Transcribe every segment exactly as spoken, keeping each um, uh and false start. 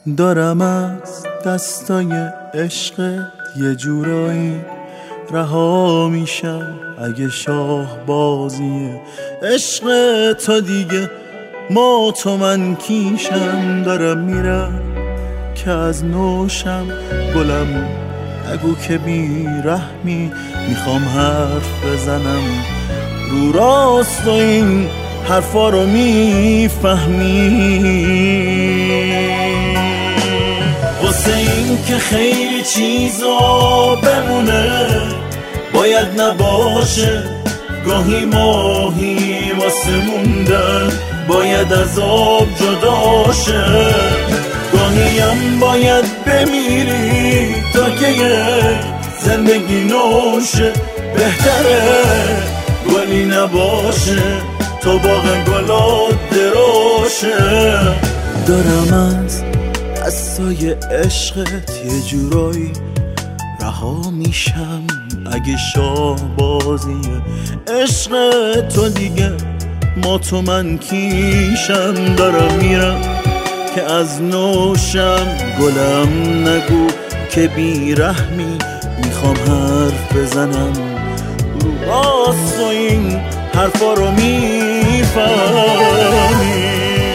دارم از دستای عشقت یه جورایی رها میشم اگه شاه بازی عشق تو دیگه ما تو من کیشم. دارم میرم که از نوشم گلم نگو که بی رحمی، میخوام حرف بزنم رو راست و این حرفا رو میفهمی. واسه این که خیلی چیزا بمونه باید نباشه، گاهی ماهی واسه موندن باید از آب جدا شه، گاهی هم باید بمیری تا که یه زندگی نوشه. بهتره گلی نباشه تا باغ گلات دروشه. دارم از دستای عشقت یه جورایی رها میشم اگه شاه بازی عشق تو دیگه ما تو من کیشم. دارم میرم که از نوشم گلم نگو که بی رحمی، میخوام حرف بزنم رو راست و این حرفا رو میفهمی.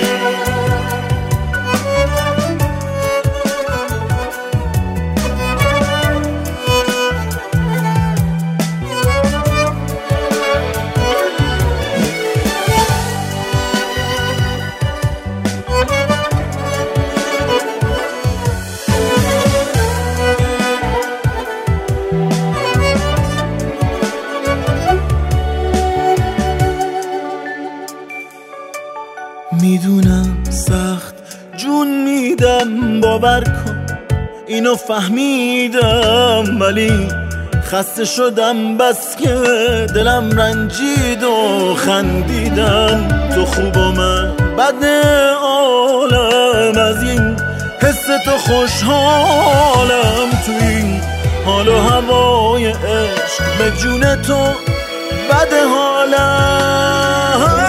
میدونم سخت جون میدم باور کن اینو فهمیدم، ولی خسته شدم بس که دلم رنجید و خندیدم. تو خوب و من بد عالم، از این حس تو خوشحالم. تو این حال و هوای عشق به جون تو بد حالم.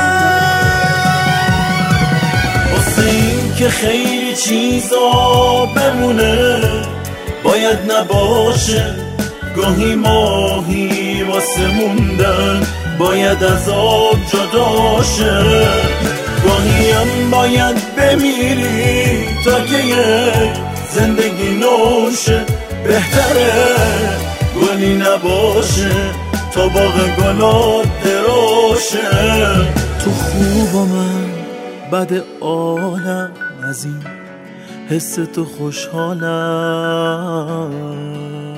که خیلی چیزا بمونه باید نباشه، گاهی ماهی واسه موندن باید از آب جدا شه، گاهی هم باید بمیری تا که یه زندگی نوشه. بهتره گلی نباشه تا باغ گلات دروشه. تو خوب و من بد عالم، از این حس تو خوشحالم.